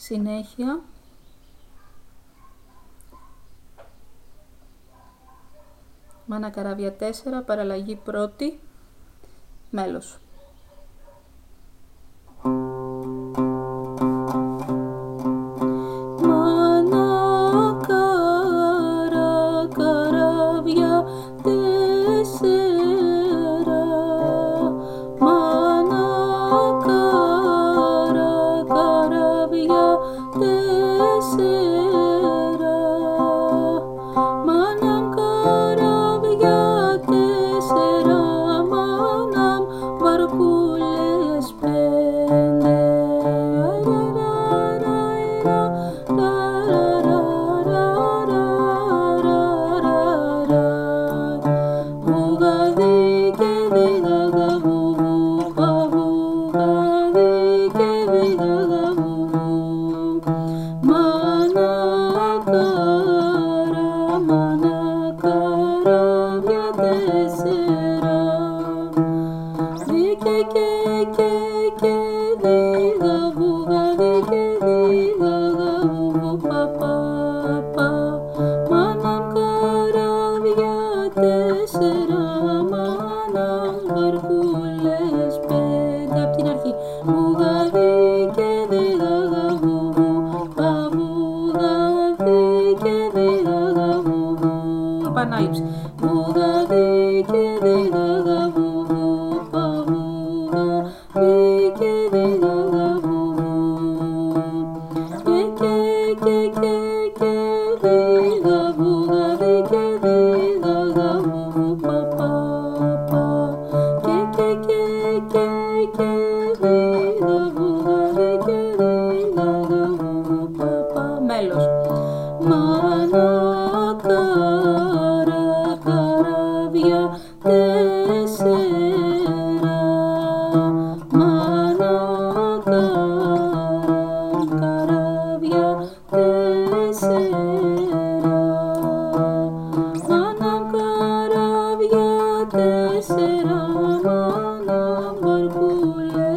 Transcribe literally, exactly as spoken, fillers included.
συνέχεια μάνα καράβια τέσσερα, παραλλαγή πρώτη, μέλος. Μάνα καρά, καράβια τέσσερα, μάνα καρά, καράβια τέσσερα, μάνα καράβια τέσσερα, μάνα βαρκούλες πέντε. Βουγαδί και δίγαγα βουγούγα, βουγαδί και δίγαγα βουγού. Μάνα καρά, μάνα καράβια τέσσερα, δίκαι και και και δίγα βουγαδί και δίγαγα βουγού. Πα πα πα, μάνα καράβια τέσσερα, μάνα βαρκούλες πέντε. Απ' την αρχή. Βουγαδί και δίγαγα βουγού, πα βουγαδί και δίγαγα βουγού. Επανάληψη. Βουγαδί και δίγαγα βουγού, πα βουγαδί και δίγαγα βουγού. Και και και και και δίγα βουγαδί και δίγαγα βουγού. Πα πα πα. Και και και και και δίγα βουγαδί και δίγαγα βουγού. Πα πα. Μέλος. Μάνα καρά, καράβια τέσσερα, μάνα καρά, καράβια τέσσερα, μάνα καράβια τέσσερα, μάνα βαρκούλες